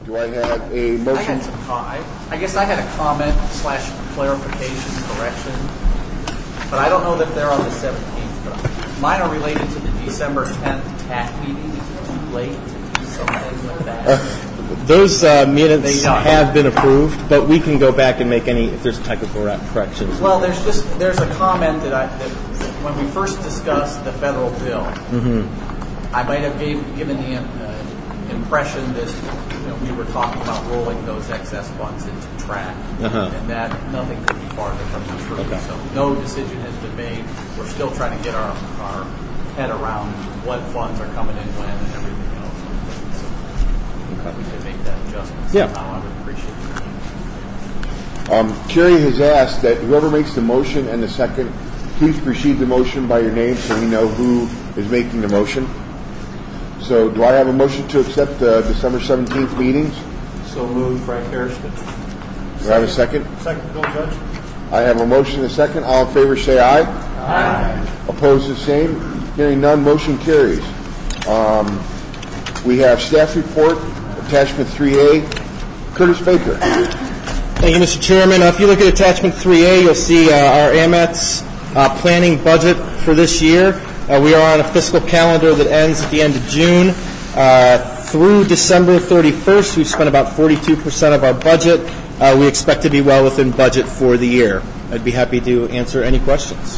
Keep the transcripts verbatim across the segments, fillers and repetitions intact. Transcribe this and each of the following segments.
Do I have a motion? I had some com- I, I guess I had a comment slash clarification correction, but I don't know that they're on the seventeenth. But mine are related to the December tenth T A C meeting. Is it too late to do something with that? Uh, those uh, minutes have been approved, but we can go back and make any if there's technical corrections. Well, there's just there's a comment that I that when we first discussed the federal bill, mm-hmm. I might have gave, given the uh, impression that you know we were talking about rolling those excess funds into track, uh-huh. and that nothing could be farther from the truth. Okay. So no decision has been made. We're still trying to get our our head around what funds are coming in when and everything else. So okay. we could make that adjustment somehow. Yeah. I would appreciate it. Um, Carrie has asked that whoever makes the motion and the second, please precede the motion by your name so we know who is making the motion. So do I have a motion to accept the December seventeenth meetings? So moved, Frank Harrison. Do I have a second? Second, Bill Judge. I have a motion and a second. All in favor say aye. Aye. Opposed the same. Hearing none, motion carries. Um, we have staff report, attachment three A. Curtis Baker. Thank you, Mister Chairman. Uh, if you look at attachment three A, you'll see uh, our A M E T S uh, planning budget for this year. Uh, we are on a fiscal calendar that ends at the end of June. Uh, through December thirty-first, we've spent about forty-two percent of our budget. Uh, we expect to be well within budget for the year. I'd be happy to answer any questions.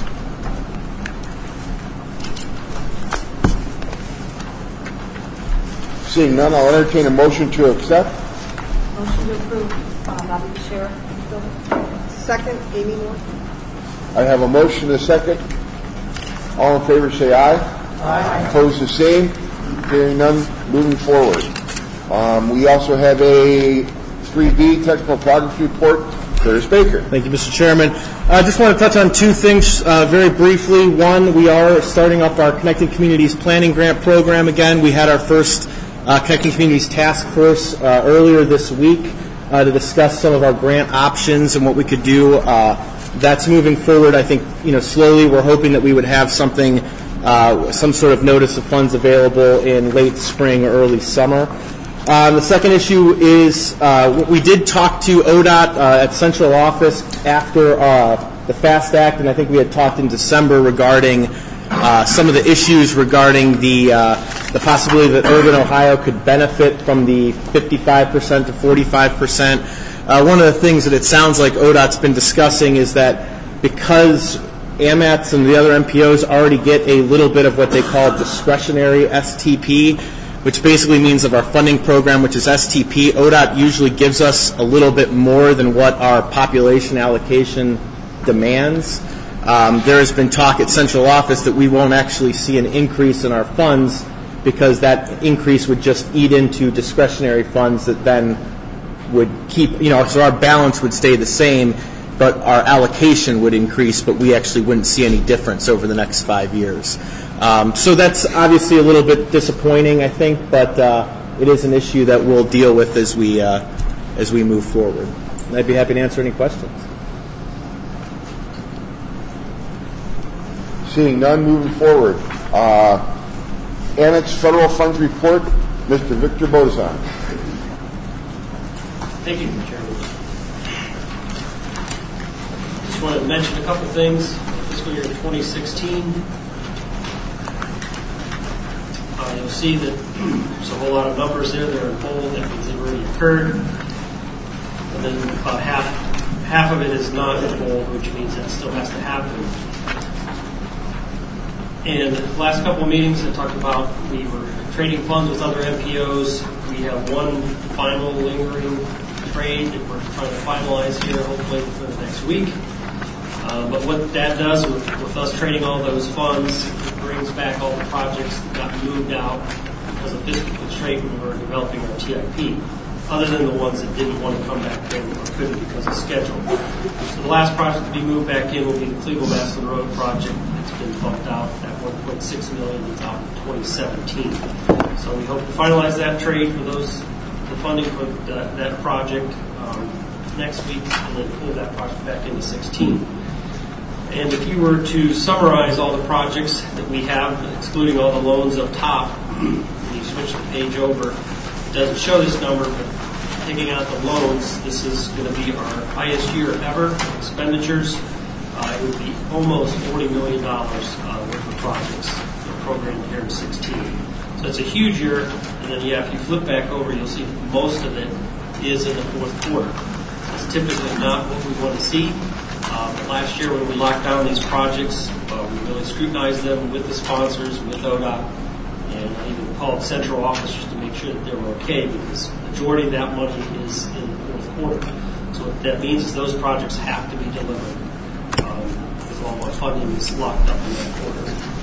Seeing none, I'll entertain a motion to accept. Motion to approve, uh, Bobby Bashir. Second, Amy Moore. I have a motion and a second. All in favor say aye. Aye. Opposed the same. Hearing none, moving forward. Um, we also have a three B technical progress report. Curtis Baker. Thank you, Mister Chairman. I uh, just want to touch on two things uh, very briefly. One, we are starting up our Connecting Communities Planning Grant Program again. We had our first uh, Connecting Communities Task Force uh, earlier this week uh, to discuss some of our grant options and what we could do. Uh, that's moving forward. I think, you know, slowly we're hoping that we would have something, uh, some sort of notice of funds available in late spring or early summer. Uh, the second issue is uh, we did talk to O D O T uh, at central office after uh, the FAST Act, and I think we had talked in December regarding uh, some of the issues regarding the uh, the possibility that Urban Ohio could benefit from the fifty-five percent to forty-five percent. Uh, one of the things that it sounds like O D O T's been discussing is that because A M A Ts and the other M P Os already get a little bit of what they call discretionary S T P, which basically means of our funding program, which is S T P, O D O T usually gives us a little bit more than what our population allocation demands. Um, there has been talk at central office that we won't actually see an increase in our funds because that increase would just eat into discretionary funds that then would keep, you know, so our balance would stay the same, but our allocation would increase, but we actually wouldn't see any difference over the next five years. Um, so that's obviously a little bit disappointing, I think, but uh, it is an issue that we'll deal with as we uh, as we move forward. And I'd be happy to answer any questions. Seeing none, moving forward. Uh, Annex Federal Funds Report, Mister Victor Bozon. Thank you, Mister Chairman. Just wanted to mention a couple things. Fiscal year twenty sixteen. Uh, you'll see that there's a whole lot of numbers there. They're in bold. That means they've already occurred. And then about half half of it is not in bold, which means that still has to happen. And the last couple of meetings I talked about, we were trading funds with other M P Os. We have one final lingering trade that we're trying to finalize here, hopefully within the next week. Uh, but what that does with, with us trading all those funds, it brings back all the projects that got moved out because of fiscal constraint when we were developing our T I P, other than the ones that didn't want to come back in or couldn't because of schedule. So the last project to be moved back in will be the Cleveland Maslin Road project. It's been bumped out at one point six million dollars out in twenty seventeen. So we hope to finalize that trade for those, the funding for that, that project um, next week, and then pull that project back into sixteen. And if you were to summarize all the projects that we have, excluding all the loans up top, when you switch the page over, it doesn't show this number, but taking out the loans, this is going to be our highest year ever expenditures. Uh, it would be almost forty million dollars uh, worth of projects programmed here in sixteen. So it's a huge year. And then, yeah, if you flip back over, you'll see most of it is in the fourth quarter. It's typically not what we want to see. Uh, but last year when we locked down these projects, uh, we really scrutinized them with the sponsors, with O D O T, and I even called central office just to make sure that they were okay, because the majority of that money is in the fourth quarter. So what that means is those projects have to be delivered um, because all our funding is locked up in that quarter.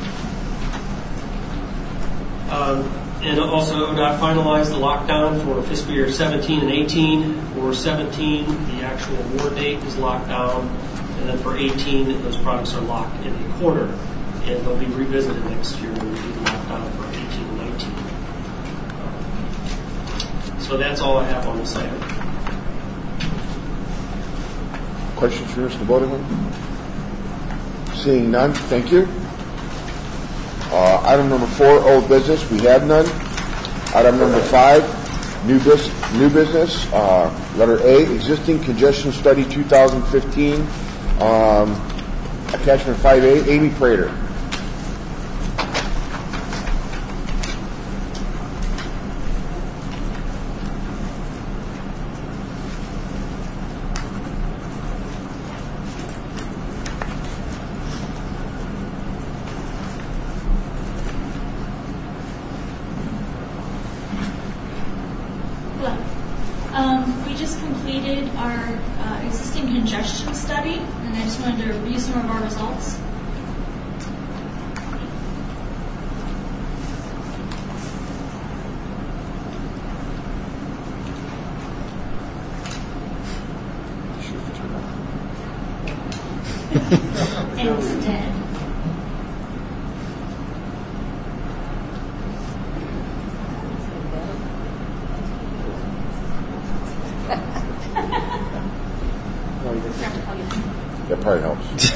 Um, and also O D O T finalized the lockdown for fiscal year seventeen and eighteen. For seventeen, the actual award date is locked down. And then for eighteen, those products are locked in a quarter, and they'll be revisited next year when we do the lockdown for eighteen and nineteen. So that's all I have on this item. Questions for Mister Bodington? Seeing none, thank you. Uh, item number four, old business. We have none. Item number five, new, bus- new business. Uh, letter A, existing congestion study two thousand fifteen. Um, attachment five A, Amy Prater. Hello. Um, we just completed our uh, existing congestion study, and I just wanted to review some of our results. It's dead. That probably helps.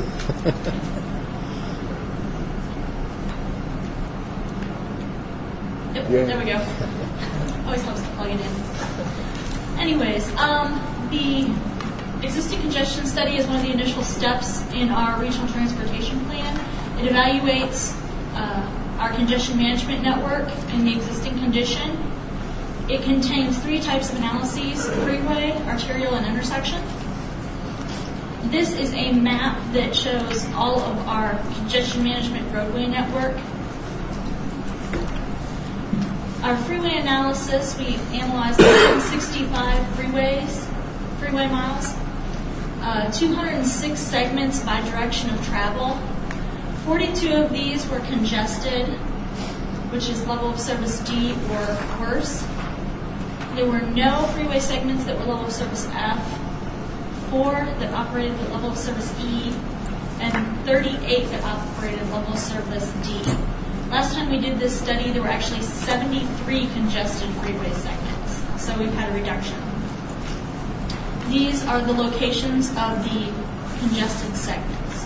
Yep, Yeah. there we go. Always helps to plug it in. Anyways, um, the existing congestion study is one of the initial steps in our regional transportation plan. It evaluates uh, our congestion management network and the existing condition. It contains three types of analyses: freeway, arterial, and intersection. This is a map that shows all of our congestion management roadway network. Our freeway analysis, we analyzed one hundred sixty-five freeways, freeway miles, uh, two hundred six segments by direction of travel. forty-two of these were congested, which is level of service D or worse. There were no freeway segments that were level of service F, four that operated at level of service E, and thirty-eight that operated level of service D. Last time we did this study, there were actually seventy-three congested freeway segments, so we've had a reduction. These are the locations of the congested segments.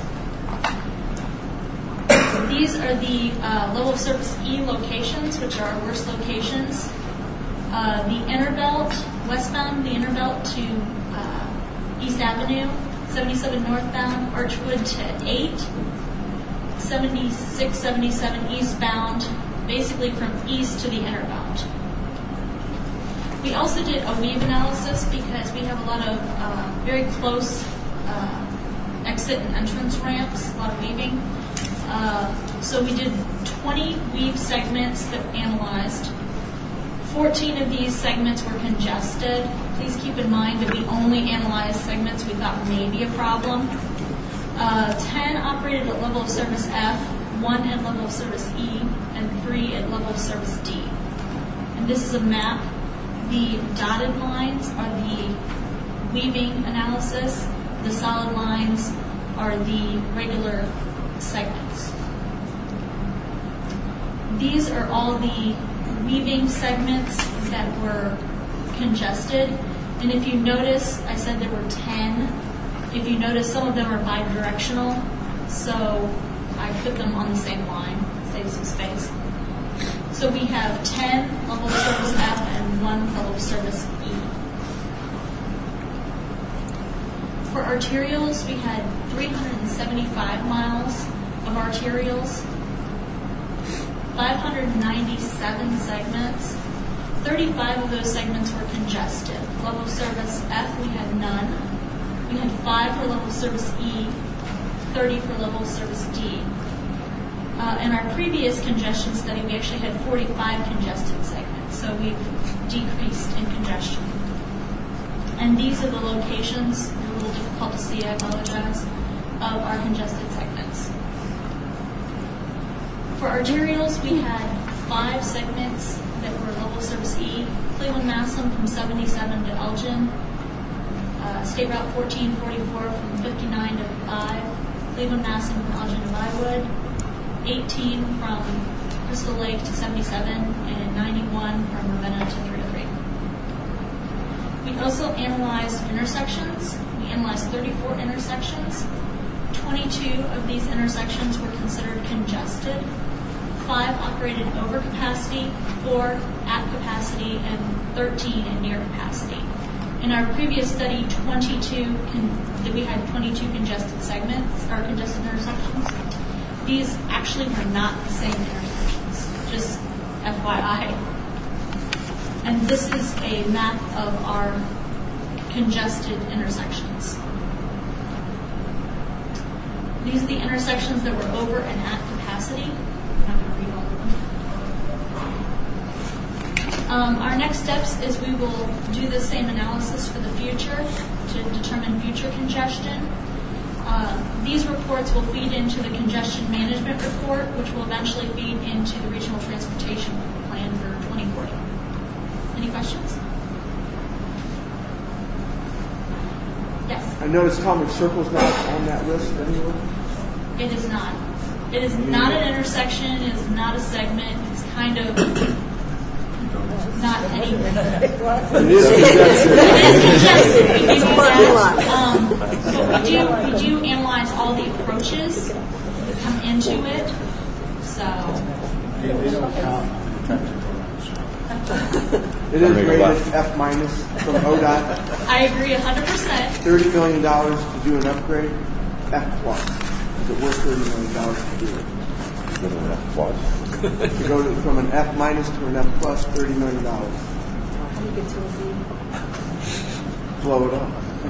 These are the uh, level of service E locations, which are our worst locations. Uh, the Interbelt, westbound, the Interbelt to uh, East Avenue, seventy-seven northbound, Archwood to eight, seventy-six, seventy-seven eastbound, basically from east to the Interbelt. We also did a weave analysis because we have a lot of uh, very close uh, exit and entrance ramps, a lot of weaving. Uh, so we did twenty weave segments that we analyzed. fourteen of these segments were congested. Please keep in mind that we only analyzed segments we thought may be a problem. Uh, ten operated at level of service F, one at level of service E, and three at level of service D. And this is a map. The dotted lines are the weaving analysis. The solid lines are the regular segments. These are all the weaving segments that were congested. And if you notice, I said there were ten. If you notice, some of them are bidirectional, so I put them on the same line, save some space. So we have ten level of service F and one level of service E. For arterials, we had three hundred seventy-five miles of arterials, five hundred ninety-seven segments. thirty-five of those segments were congested. Level of service F, we had none. We had five for level of service E, thirty for level of service D. Uh, in our previous congestion study, we actually had forty-five congested segments, so we've decreased in congestion. And these are the locations, a little difficult to see, I apologize, of our congested segments. For arterials, we had five segments that were level service E, Cleveland Massillon from seventy-seven to Elgin, uh, State Route fourteen forty-four from fifty-nine to five, Cleveland Massillon from Elgin to Vinewood, eighteen from Crystal Lake to seventy-seven, and ninety-one from Ravenna to three oh three. We also analyzed intersections. We analyzed thirty-four intersections. twenty-two of these intersections were considered congested. Five operated over capacity, four at capacity, and thirteen in near capacity. In our previous study, twenty-two con- we had twenty-two congested segments or congested intersections. These actually were not the same intersections, just F Y I. And this is a map of our congested intersections. These are the intersections that were over and at capacity. I'm not going to read all of them. Um, our next steps is we will do the same analysis for the future to determine future congestion. Uh, these reports will feed into the congestion management report, which will eventually feed into the regional transportation plan for twenty forty. Any questions? Yes. I noticed Atomic Circle's not on that list anywhere. It is not. It is not an intersection. It is not a segment. It's kind of not anything. It is congested. It is congested. We do that. Um, but we do we do analyze all the approaches that come into it. So It is rated F minus from O D O T. I agree one hundred percent. Thirty million dollars to do an upgrade. F plus. Is it worth thirty million dollars to do it? F plus. To go to, from an F minus to an F plus, thirty million dollars. How do you get to a Z? Blow it up.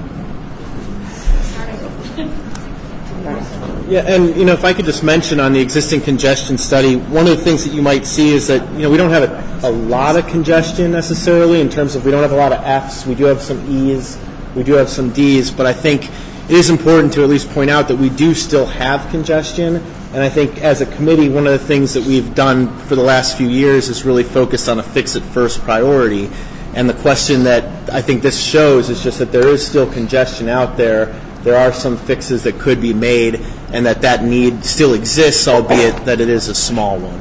Yeah, and you know, if I could just mention on the existing congestion study, one of the things that you might see is that you know we don't have a, a lot of congestion necessarily in terms of we don't have a lot of Fs. We do have some Es, we do have some Ds, but I think it is important to at least point out that we do still have congestion. And I think as a committee, one of the things that we've done for the last few years is really focused on a fix-it-first priority. And the question that I think this shows is just that there is still congestion out there. There are some fixes that could be made, and that that need still exists, albeit that it is a small one.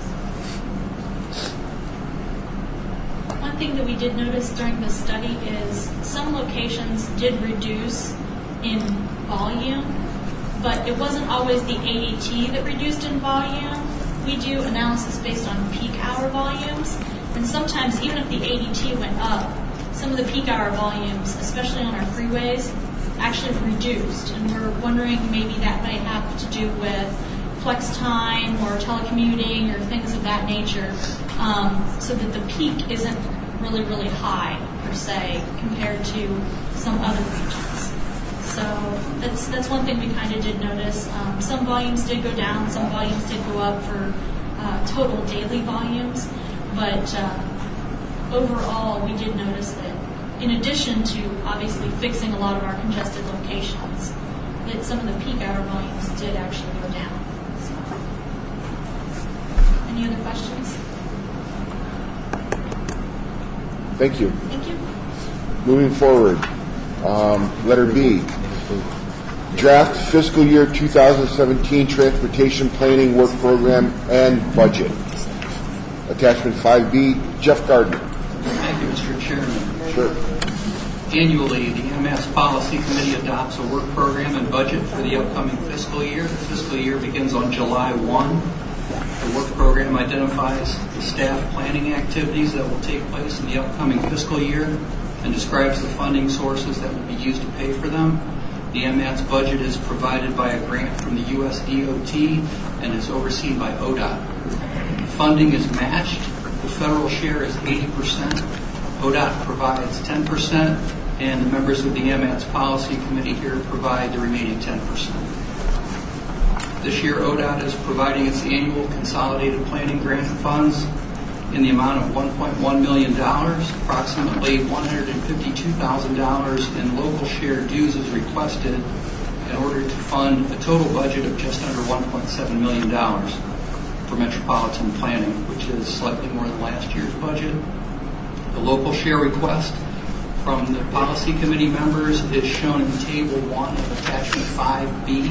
One thing that we did notice during the study is some locations did reduce in volume, but it wasn't always the A D T that reduced in volume. We do analysis based on peak hour volumes, and sometimes even if the A D T went up, some of the peak hour volumes, especially on our freeways, actually reduced, and we're wondering maybe that might have to do with flex time or telecommuting or things of that nature, um, so that the peak isn't really, really high, per se, compared to some other regions. So that's that's one thing we kind of did notice. Um, some volumes did go down, some volumes did go up for uh, total daily volumes, but uh, overall we did notice that in addition to obviously fixing a lot of our congested locations, that some of the peak hour volumes did actually go down. So. Any other questions? Thank you. Thank you. Moving forward, um, letter B. Draft fiscal year two thousand seventeen transportation planning work program and budget. Attachment five B, Jeff Gardner. Thank you, Mister Chairman. Sure. Annually, the M S Policy Committee adopts a work program and budget for the upcoming fiscal year. The fiscal year begins on July first. The work program identifies the staff planning activities that will take place in the upcoming fiscal year and describes the funding sources that will be used to pay for them. The M A T S budget is provided by a grant from the U S D O T and is overseen by O D O T. Funding is matched. The federal share is eighty percent. O D O T provides ten percent, and the members of the M A T S Policy Committee here provide the remaining ten percent. This year, O D O T is providing its annual consolidated planning grant funds in the amount of one point one million dollars. Approximately one hundred fifty-two thousand dollars in local share dues is requested in order to fund a total budget of just under one point seven million dollars for metropolitan planning, which is slightly more than last year's budget. The local share request from the policy committee members is shown in Table one of Attachment five B.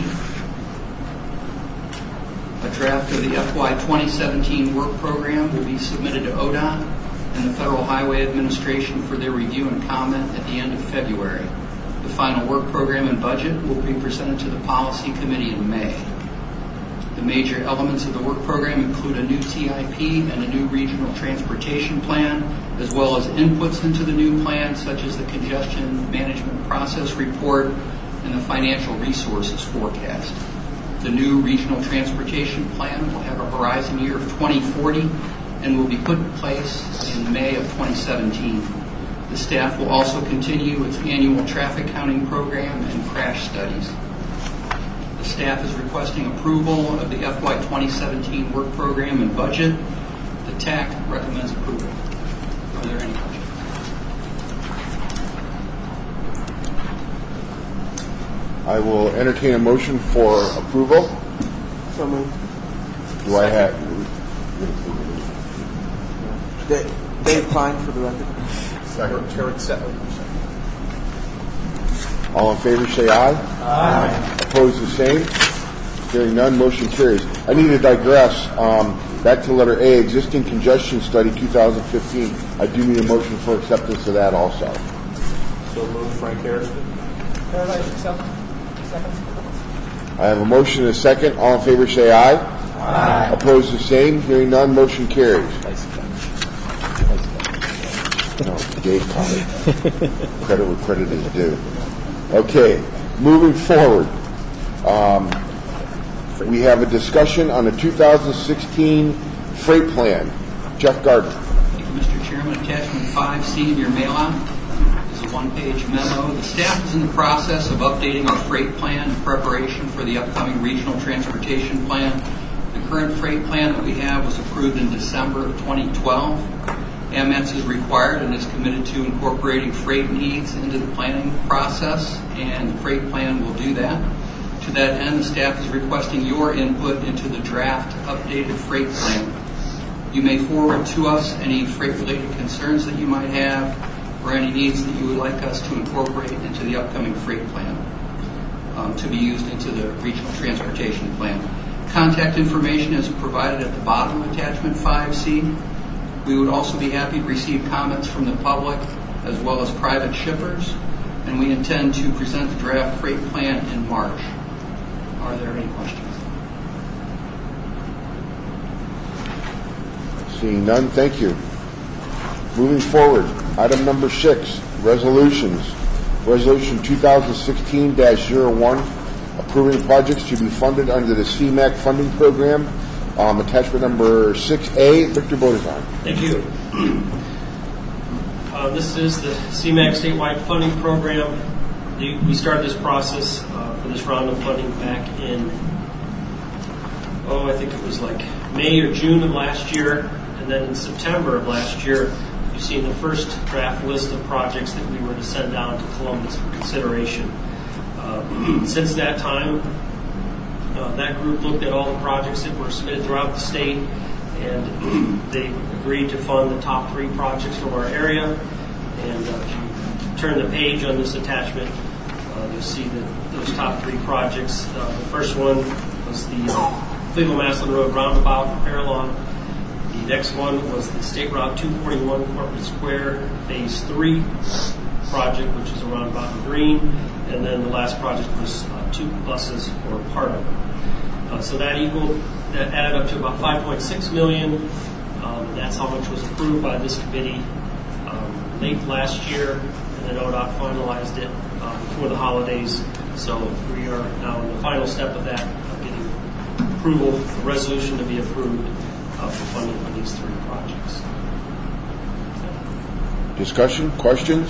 A draft of the F Y twenty seventeen work program will be submitted to O D O T and the Federal Highway Administration for their review and comment at the end of February. The final work program and budget will be presented to the policy committee in May. The major elements of the work program include a new T I P and a new regional transportation plan, as well as inputs into the new plan, such as the congestion management process report and the financial resources forecast. The new regional transportation plan will have a horizon year of twenty forty and will be put in place in May of twenty seventeen. The staff will also continue its annual traffic counting program and crash studies. The staff is requesting approval of the F Y twenty seventeen work program and budget. The T A C recommends approval. Are there any questions? I will entertain a motion for approval. So moved. Do I have? Dave, Dave Klein for the record. Second. All in favor, say aye. Aye. Opposed, the same. Hearing none, motion carries. I need to digress. Um, back to letter A, existing congestion study twenty fifteen. I do need a motion for acceptance of that also. So moved, Frank Harrison. Paradise accept. Second. I have a motion and a second. All in favor, say aye. Aye. Opposed, the same. Hearing none, motion carries. No, Dave caught it. Credit where credit is due. Okay, moving forward. Um, we have a discussion on the two thousand sixteen freight plan. Jeff Gardner. Thank you, Mister Chairman. Attachment five C in your mail-out is a one-page memo. The staff is in the process of updating our freight plan in preparation for the upcoming regional transportation plan. The current freight plan that we have was approved in December of twenty twelve. M A T S is required and is committed to incorporating freight needs into the planning process, and the freight plan will do that. To that end, the staff is requesting your input into the draft updated freight plan. You may forward to us any freight-related concerns that you might have or any needs that you would like us to incorporate into the upcoming freight plan um, to be used into the regional transportation plan. Contact information is provided at the bottom of attachment five C. We would also be happy to receive comments from the public as well as private shippers, and we intend to present the draft freight plan in March. Are there any questions? Seeing none, thank you. Moving forward, item number six, resolutions. Resolution twenty sixteen dash zero one, approving projects to be funded under the C MAC funding program. Um, attachment number six A, Victor Bodazan. Thank you. Uh, this is the C MAC statewide funding program. The, we started this process uh, for this round of funding back in, oh, I think it was like May or June of last year. And then in September of last year, you've seen the first draft list of projects that we were to send down to Columbus for consideration. Uh, since that time, Uh, that group looked at all the projects that were submitted throughout the state, and they agreed to fund the top three projects from our area. And uh, if you turn the page on this attachment, uh, you'll see that those top three projects. Uh, the first one was the uh, Cleveland-Massillon Road Roundabout in Fairlawn. The next one was the State Route two forty-one Corporate Square Phase three project, which is a roundabout in Green. And then the last project was uh, two buses for part of it. Uh, so that equaled that added up to about five point six million dollars. Um, and that's how much was approved by this committee um, late last year, and then O D O T finalized it uh, before the holidays. So we are now in the final step of that, of getting approval, the resolution to be approved uh, for funding for these three projects. Discussion, questions?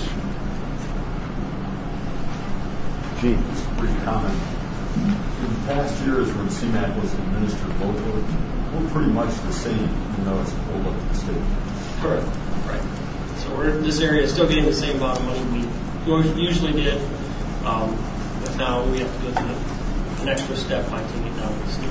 Gene. Brief comment. In past years when C MAC was administered locally, we're pretty much the same, even though it's pulled up to the state. Correct. Right. So we're in this area still getting the same amount of money we usually did, um, but now we have to go through an extra step by taking it down to the state.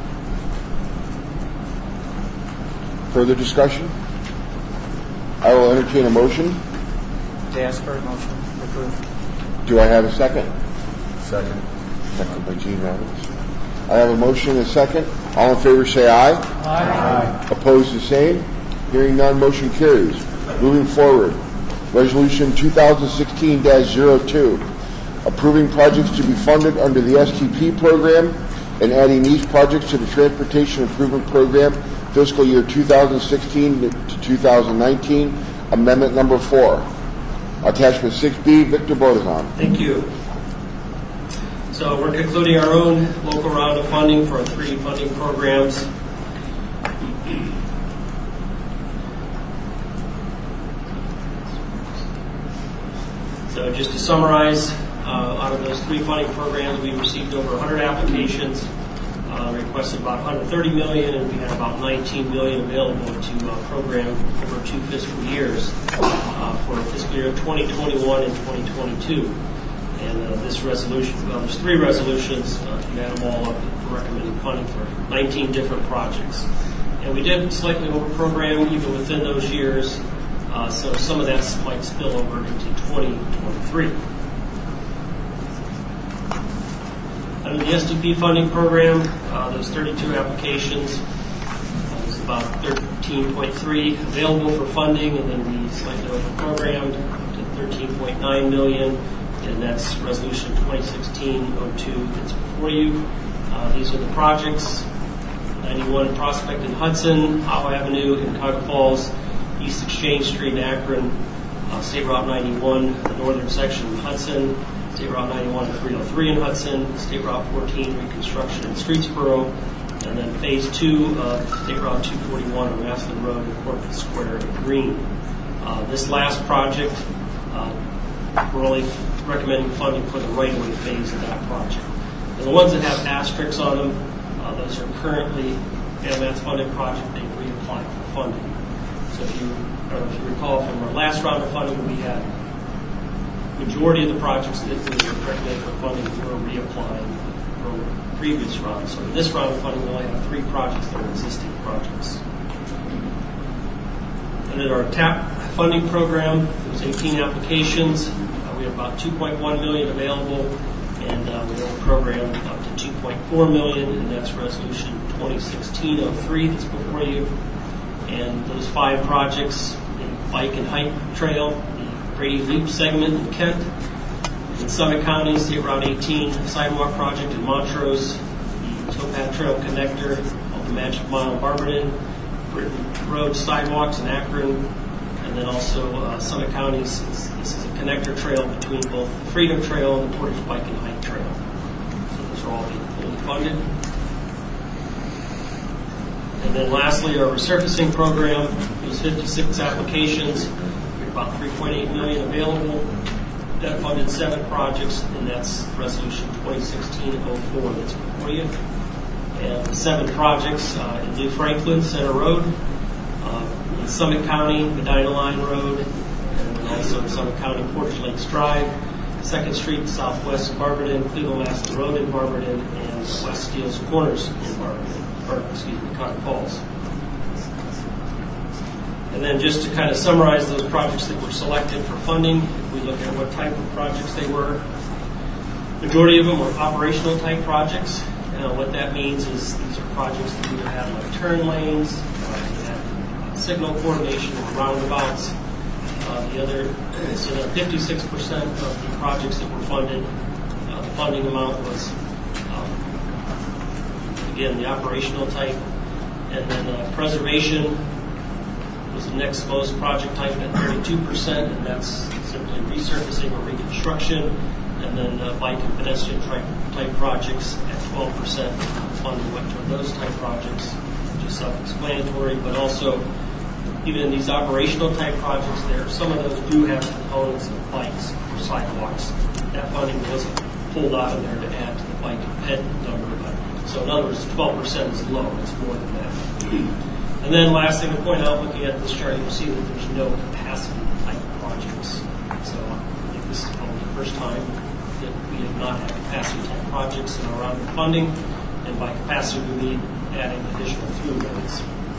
Further discussion? I will entertain a motion. To ask for a motion to approve. Do I have a second? Second. Second by Gene Roberts. I have a motion and a second. All in favor say aye. Aye. Opposed the same. Hearing none, motion carries. Moving forward, Resolution twenty sixteen dash zero two, approving projects to be funded under the S T P program and adding these projects to the Transportation Improvement Program fiscal year two thousand sixteen to two thousand nineteen, amendment number four. Attachment six B, Victor Bodazan. Thank you. So we're concluding our own local round of funding for our three funding programs. So just to summarize, uh, out of those three funding programs, we received over one hundred applications, uh, requested about one hundred thirty million dollars, and we had about nineteen million dollars available to uh, program over two fiscal years uh, for fiscal year twenty twenty-one and twenty twenty-two. And uh, this resolution, well, there's three resolutions. Uh, you add them all up for recommending funding for nineteen different projects. And we did slightly over-program even within those years, uh, so some of that might spill over into twenty twenty-three. Under the S T P funding program, uh, those thirty-two applications, uh, there's about thirteen point three available for funding, and then we slightly over-programmed up to thirteen point nine million dollars. And that's Resolution twenty sixteen oh two that's before you. Uh, these are the projects: ninety-one Prospect in Hudson, Howe Avenue in Cuyahoga Falls, East Exchange Street in Akron, uh, State Route ninety-one, the northern section in Hudson, State Route ninety-one and three oh three in Hudson, State Route fourteen reconstruction in Streetsboro, and then Phase two of State Route two forty-one on Maslin Road in Corporate Square in Green. Uh, this last project, uh, we're only recommending funding for the right-of-way phase of that project. And the ones that have asterisks on them, uh, those are currently M M A T's funded project. They've reapplied for funding. So if you, or if you recall from our last round of funding, we had majority of the projects that we were recommending for funding were reapplying from the previous round. So in this round of funding, we only have three projects that are existing projects. And in our TAP funding program, there was eighteen applications. We have about two point one million dollars available, and uh, we have a program up to two point four million dollars, and that's Resolution twenty sixteen oh three that's before you. And those five projects, the bike and hike trail, the Brady Loop segment in Kent, in Summit County, State Route eighteen sidewalk project in Montrose, the Towpath Trail connector of the Magic Mile in Barberton, Britain Road sidewalks in Akron, and then also uh, Summit County's. This is a connector trail between both the Freedom Trail and the Portage Bike and Hike Trail. So those are all being fully funded. And then lastly, our resurfacing program. It was fifty-six applications. We had about three point eight million dollars available. That funded seven projects, and that's Resolution twenty sixteen oh four that's before you. And the seven projects uh, in New Franklin, Center Road, uh, in Summit County, Medina Line Road, also in Summit County, Portage Lakes Drive, second Street, Southwest Barberton, Cleveland Master Road in Barberton, and West Steele's Corners in Barberton, or excuse me, Cuyahoga Falls. And then just to kind of summarize those projects that were selected for funding, if we look at what type of projects they were, majority of them were operational type projects. Uh, what that means is these are projects that either have like turn lanes, uh, that have signal coordination with roundabouts. Uh, the other, so that fifty-six percent of the projects that were funded, uh, the funding amount was, um, again, the operational type. And then uh, preservation was the next lowest project type at thirty-two percent, and that's simply resurfacing or reconstruction. And then uh, bike and pedestrian type, type projects at twelve percent funding went toward those type projects, which is self-explanatory. But also, even in these operational type projects, there some of those do have components of bikes or sidewalks. That funding wasn't pulled out of there to add to the bike head number. But, so in other words, twelve percent is low. It's more than that. And then last thing to point out, looking at this chart, you'll see that there's no capacity type projects. So I think this is probably the first time that we have not had capacity type projects in our round of funding. And by capacity, we mean adding additional through roads.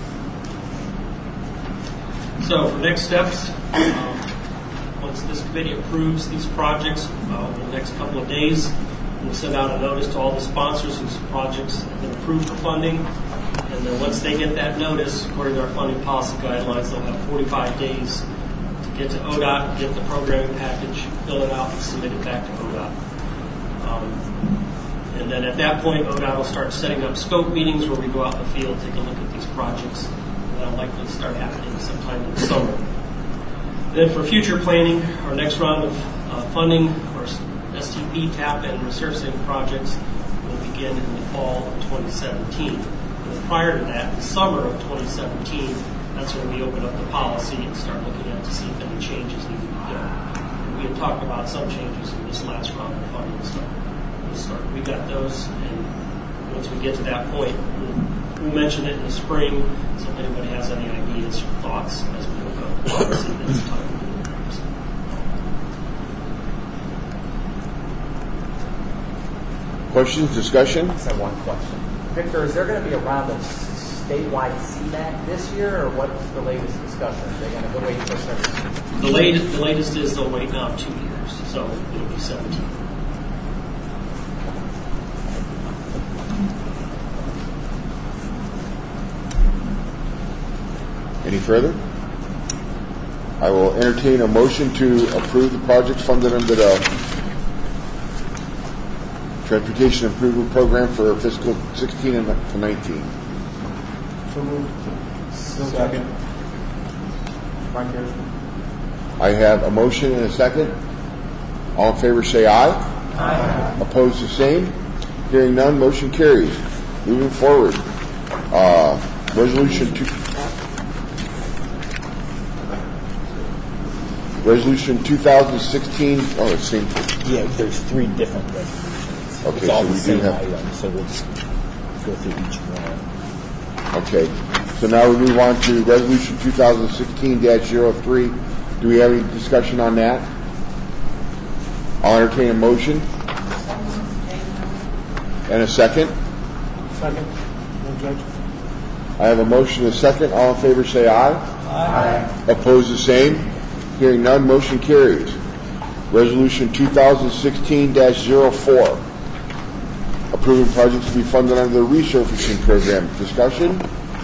So for next steps, um, once this committee approves these projects uh, over the next couple of days, we'll send out a notice to all the sponsors whose projects have been approved for funding. And then once they get that notice, according to our funding policy guidelines, they'll have forty-five days to get to O D O T, get the programming package, fill it out, and submit it back to O D O T. Um, and then at that point, O D O T will start setting up scope meetings where we go out in the field, take a look at these projects. And that'll likely start happening sometime in the summer. Then for future planning, our next round of uh, funding, our S T P, TAP, and resurfacing projects will begin in the fall of twenty seventeen. And prior to that, the summer of twenty seventeen, that's when we open up the policy and start looking at to see if any changes need to be done. And we had talked about some changes in this last round of funding, so we'll start. We got those, and once we get to that point, we'll, we'll mention it in the spring. So if anybody has any ideas or thoughts as we look up the policy, that's the time. Questions, discussion? I just have one question. Victor, is there going to be a round of statewide C MAC this year, or what's the latest discussion? Are they going to go wait for everything? The latest, the latest is they'll wait now two years, so it'll be seventeen. Any further? I will entertain a motion to approve the project funded under the Transportation Improvement Program for fiscal sixteen and nineteen. So moved. Second. Frank Harrison. I have a motion and a second. All in favor say aye. Aye. Opposed the same. Hearing none, motion carries. Moving forward. Uh, resolution two. Resolution two thousand sixteen. Oh, it's same. Yeah, there's three different resolutions. Okay, it's all so the we do same have- item, so we'll just go through each one. Okay. So now we move on to resolution two thousand sixteen dash zero three. Do we have any discussion on that? I'll entertain a motion. And a second. Second. No judge. I have a motion and a second. All in favor say aye. Aye. Opposed the same. Hearing none, motion carries. Resolution two thousand sixteen dash zero four. Approving projects to be funded under the resurfacing program. Discussion?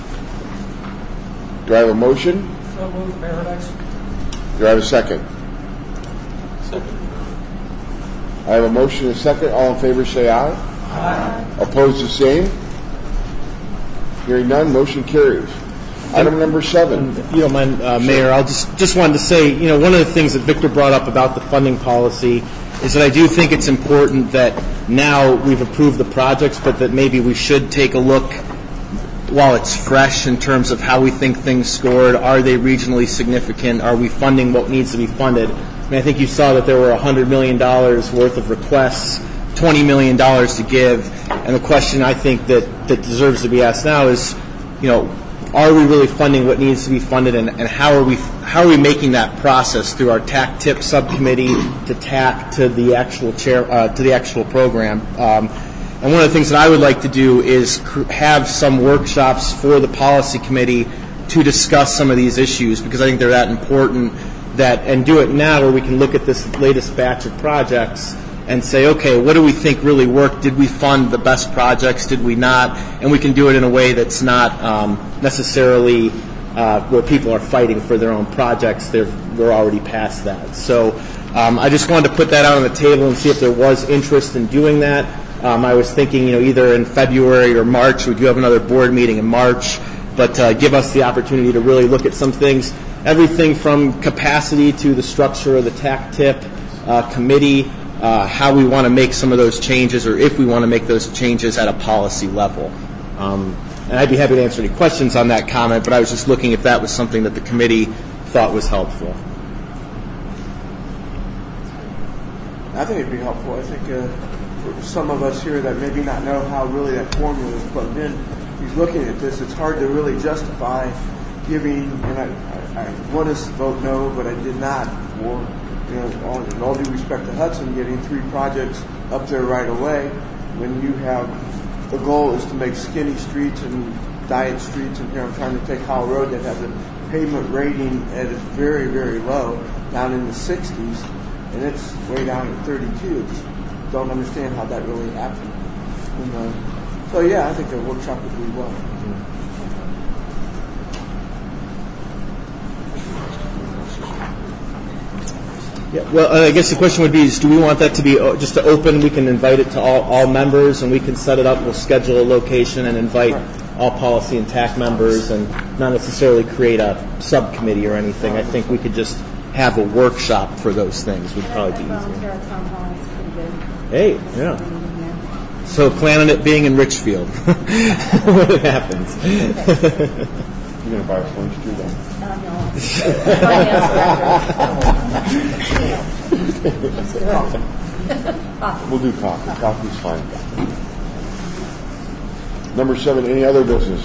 Do I have a motion? So moved. Paradise. Do I have a second? Second. I have a motion and a second. All in favor say aye. Aye. Opposed the same. Hearing none, motion carries. Item number seven. If you don't mind, uh, Mayor, I'll just, just wanted to say, you know, one of the things that Victor brought up about the funding policy is that I do think it's important that now we've approved the projects, but that maybe we should take a look while it's fresh in terms of how we think things scored. Are they regionally significant? Are we funding what needs to be funded? I mean, I think you saw that there were one hundred million dollars worth of requests, twenty million dollars to give, and the question I think that, that deserves to be asked now is, you know, are we really funding what needs to be funded, and, and how are we how are we making that process through our T A C tip subcommittee to T A C to the actual chair uh, to the actual program? Um, and one of the things that I would like to do is cr- have some workshops for the policy committee to discuss some of these issues, because I think they're that important. That and do it now, where we can look at this latest batch of projects and say, okay, what do we think really worked? Did we fund the best projects? Did we not? And we can do it in a way that's not um, necessarily uh, where people are fighting for their own projects. They're, we're already past that. So um, I just wanted to put that out on the table and see if there was interest in doing that. Um, I was thinking, you know, either in February or March. We do have another board meeting in March, but uh, give us the opportunity to really look at some things, everything from capacity to the structure of the T A C T I P uh, committee, uh, how we want to make some of those changes, or if we want to make those changes at a policy level. Um, and I'd be happy to answer any questions on that comment, but I was just looking if that was something that the committee thought was helpful. I think it'd be helpful. I think uh, for some of us here that maybe not know how really that formula is plugged in, he's looking at this, it's hard to really justify giving, and I, I, I want to vote no, but I did not, for, you know, all, in all due respect to Hudson, getting three projects up there right away when you have, the goal is to make skinny streets and diet streets, and here I'm trying to take Howell Road that has a pavement rating that is very, very low, down in the sixties, and it's way down at thirty-two. Just don't understand how that really happened. And, uh, so yeah, I think the workshop would be well. Yeah, well, uh, I guess the question would be: is do we want that to be uh, just to open? We can invite it to all, all members, and we can set it up. We'll schedule a location and invite right. all policy and T A C members, and not necessarily create a subcommittee or anything. I think we could just have a workshop for those things. Would probably be easier. Hey, yeah. So plan on it being in Richfield when it happens. You're going to buy us lunch too, then? Uh, no. We'll do coffee. Coffee's fine. Number seven, any other business?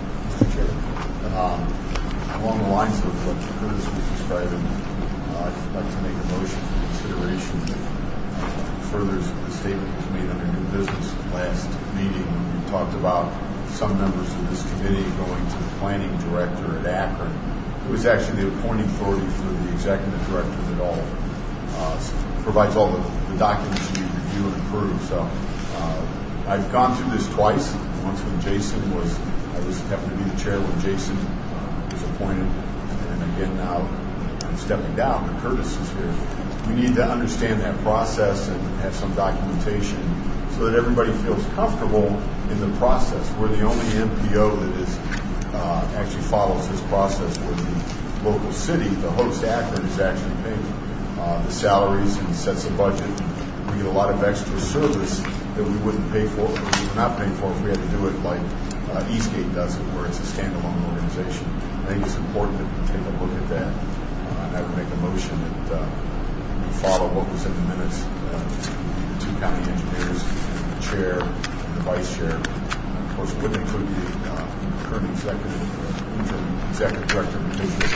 Um, along the lines of what Curtis was describing, uh, I'd like to make a motion for consideration that uh, furthers the statement was made under new business last meeting when we talked about some members of this committee going to the planning director at Akron. It was actually the appointing authority for the executive director that all uh, provides all the, the documents you review and approve. So uh, I've gone through this twice. Once when Jason was, I was happened to be the chair when Jason uh, was appointed, and again now I'm stepping down, but Curtis is here. We need to understand that process and have some documentation so that everybody feels comfortable in the process. We're the only M P O that is uh, actually follows this process where the local city, the host Akron, is actually paying uh, the salaries and sets a budget. We get a lot of extra service that we wouldn't pay for, or we would not pay for if we had to do it like uh, Eastgate does it, where it's a standalone organization. I think it's important that we take a look at that, uh, and I would make a motion that uh, we follow what was in the minutes. Uh, the two county engineers, the chair, and the vice chair. And of course, it wouldn't include the uh, current executive, uh, interim executive director, because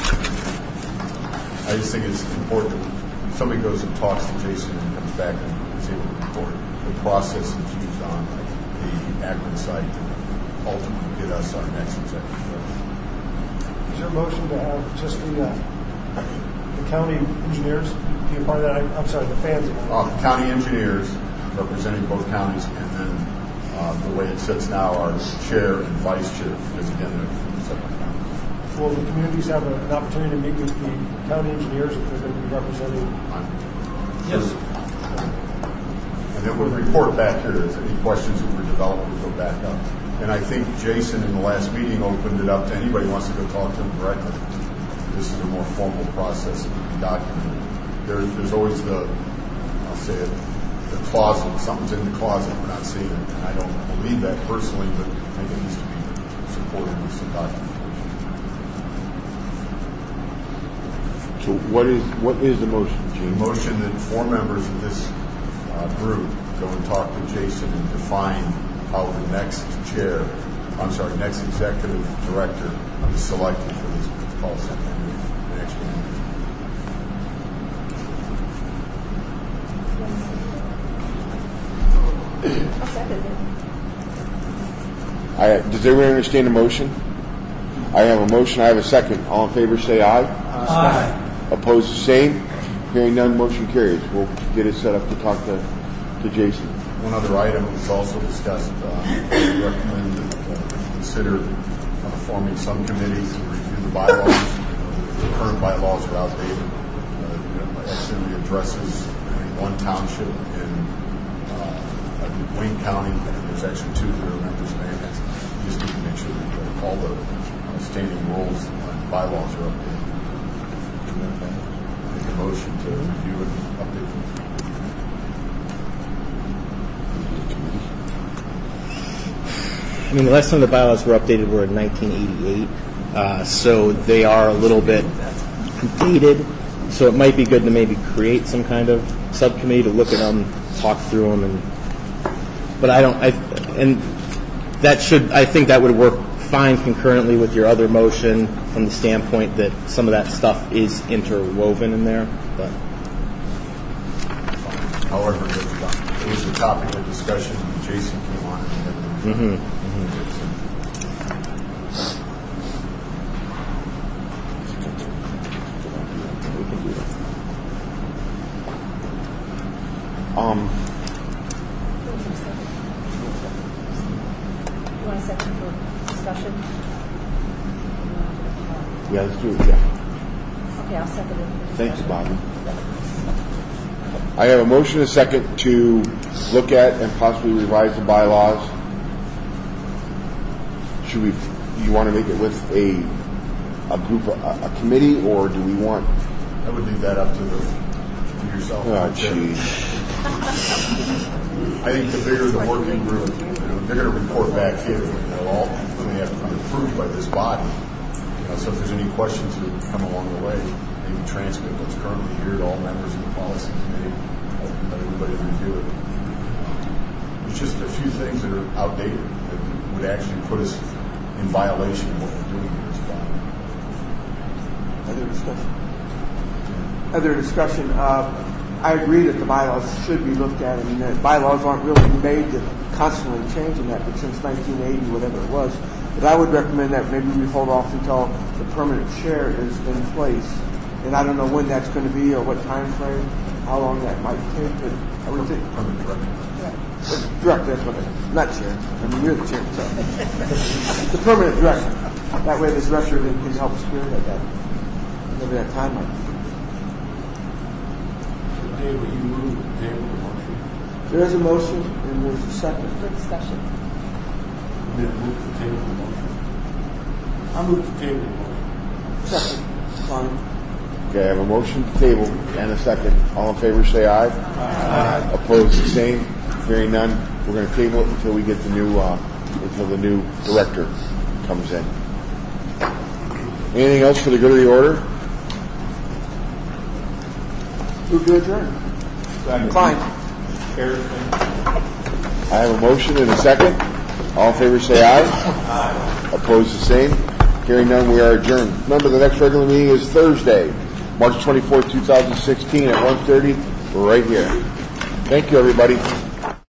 I just think it's important that somebody goes and talks to Jason and comes back and is able to report the process that's used on the Akron site to ultimately get us our next executive director. Is there a motion to have just the, uh, the county engineers be a part of that? I, I'm sorry, the fans. Uh, the county engineers representing both counties, and then uh, the way it sits now are chair and vice chair, because again, they're separate counties. Will the communities have a, an opportunity to meet with the county engineers if they're going to be representing? Yes. And then we'll report back here as any questions that were developed will go back up. And I think Jason in the last meeting opened it up to anybody who wants to go talk to him directly. This is a more formal process that will be documented. There, there's always the, I'll say it, the closet. Something's in the closet we're not seeing it. And I don't believe that personally, but I think it needs to be supported with some documentation. So what is what is the motion, Gene? The motion that four members of this uh, group go and talk to Jason and define how the next chair, I'm sorry, next executive director is selected for this policy the next year. I'll second it. I, does everyone understand the motion? I have a motion. I have a second. All in favor, say aye. Aye. Opposed, the same. Hearing none, motion carries. We'll get it set up to talk to, to Jason. One other item was also discussed. Uh, I recommend that uh, consider uh, forming some committees to review the bylaws. The current bylaws are outdated. Uh, it actually addresses one township in uh, a Wayne County, and there's actually two that are members of A M A T. You just need to make sure that all the uh, standing rules and bylaws are updated. Make a motion to review and update them. I mean, the last time the bylaws were updated were in nineteen eighty-eight, uh, so they are a little bit dated. So it might be good to maybe create some kind of subcommittee to look at them, talk through them, and but I don't. I and that should. I think that would work fine concurrently with your other motion from the standpoint that some of that stuff is interwoven in there. But however, it was a topic of discussion when Jason came on. And mm-hmm. Um, You want a second for discussion? yeah, let's do it, yeah. Okay, I'll second it. for Thank you, discussion. Bobby. I have a motion and a second to look at and possibly revise the bylaws. Should we, you want to make it with a, a group, a, a committee, or do we want? I would leave that up to the to yourself. Oh, jeez. I think the bigger the working group, you know, they're going to report back here. You know, all they have to be approved by this body. You know, so if there's any questions that come along the way, maybe transmit what's currently here to all members of the policy committee, let everybody review it. There's just a few things that are outdated that would actually put us in violation of what we're doing here as a body. Other discussion? Other discussion. Uh, I agree that the bylaws should be looked at. I mean, the bylaws aren't really made to constantly changing that, but since nineteen eighty, whatever it was. But I would recommend that maybe we hold off until the permanent chair is in place. And I don't know when that's going to be or what time frame, how long that might take, but I would think. Permanent director. Yeah. Director, that's what I mean. Not chair. I mean, you're the chair, so. The permanent director. That way this director can help spearhead that. Whatever that time might be. Table, you move the table the motion. There is a motion and there's a second. For discussion. Then move the table the motion. I move the table the motion. Second. Fine. Okay, I have a motion to table and a second. All in favor, say aye. Aye. Opposed, the same. Hearing none, we're going to table it until we get the new, uh, until the new director comes in. Anything else for the good of the order? Move to adjourn. Fine. I have a motion and a second. All in favor, say aye. Aye. Opposed, the same. Hearing none, we are adjourned. Remember, the next regular meeting is Thursday, March twenty-fourth, two thousand sixteen at one thirty. We're right here. Thank you, everybody.